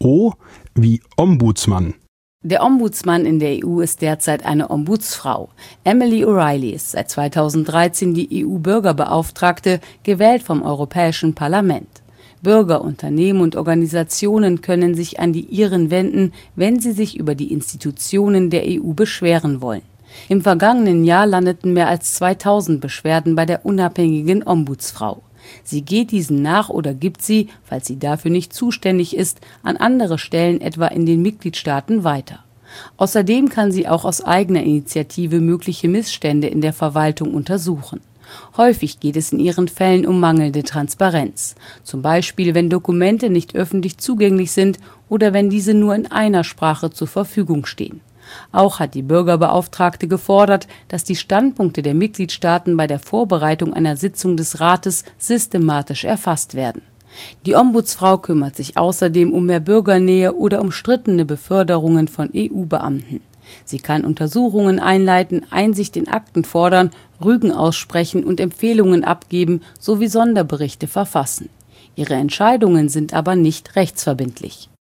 O wie Ombudsmann. Der Ombudsmann in der EU ist derzeit eine Ombudsfrau. Emily O'Reilly ist seit 2013 die EU-Bürgerbeauftragte, gewählt vom Europäischen Parlament. Bürger, Unternehmen und Organisationen können sich an die Iren wenden, wenn sie sich über die Institutionen der EU beschweren wollen. Im vergangenen Jahr landeten mehr als 2000 Beschwerden bei der unabhängigen Ombudsfrau. Sie geht diesen nach oder gibt sie, falls sie dafür nicht zuständig ist, an andere Stellen, etwa in den Mitgliedstaaten, weiter. Außerdem kann sie auch aus eigener Initiative mögliche Missstände in der Verwaltung untersuchen. Häufig geht es in ihren Fällen um mangelnde Transparenz. Zum Beispiel, wenn Dokumente nicht öffentlich zugänglich sind oder wenn diese nur in einer Sprache zur Verfügung stehen. Auch hat die Bürgerbeauftragte gefordert, dass die Standpunkte der Mitgliedstaaten bei der Vorbereitung einer Sitzung des Rates systematisch erfasst werden. Die Ombudsfrau kümmert sich außerdem um mehr Bürgernähe oder umstrittene Beförderungen von EU-Beamten. Sie kann Untersuchungen einleiten, Einsicht in Akten fordern, Rügen aussprechen und Empfehlungen abgeben sowie Sonderberichte verfassen. Ihre Entscheidungen sind aber nicht rechtsverbindlich.